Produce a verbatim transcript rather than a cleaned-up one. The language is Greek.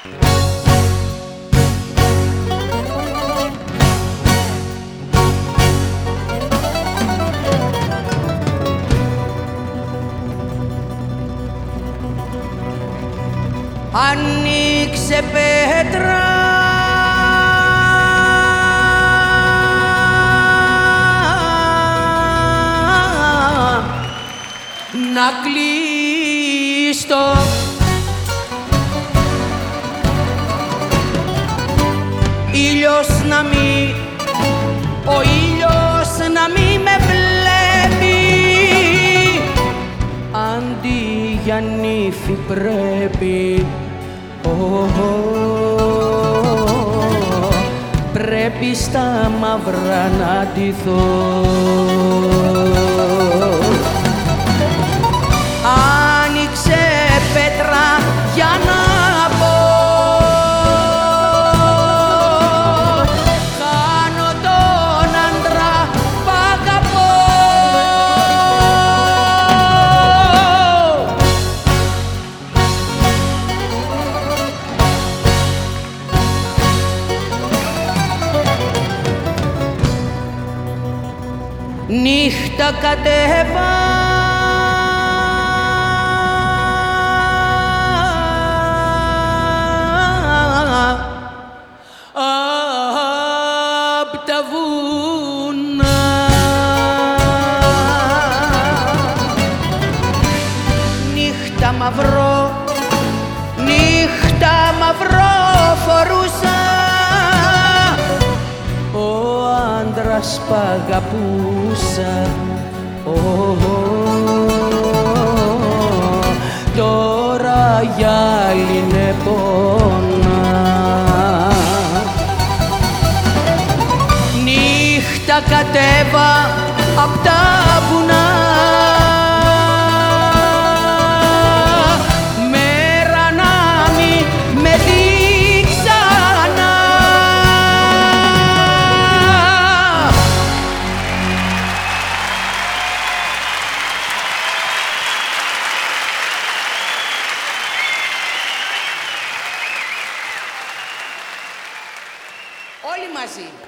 Ανοίξε πέτρα να κλείστο ήλιος να μη, ο ήλιος να μη με βλέπει, αντί για νύφη πρέπει, oh, oh, πρέπει στα μαύρα να ντυθώ. Άνοιξε πέτρα για να πω, χάνω τον άντρα π' αγαπώ. Νύχτα κατέβα απ' τα βουνά, νύχτα μαυρό, νύχτα μαυρό φορούσα, ο άντρας π' αγαπούσα, oh, oh, τώρα γυάλινε πόνα. Νύχτα κατέβα απ' τα βουνά, μέρα να μη με δει ξανά. Όλοι μαζί.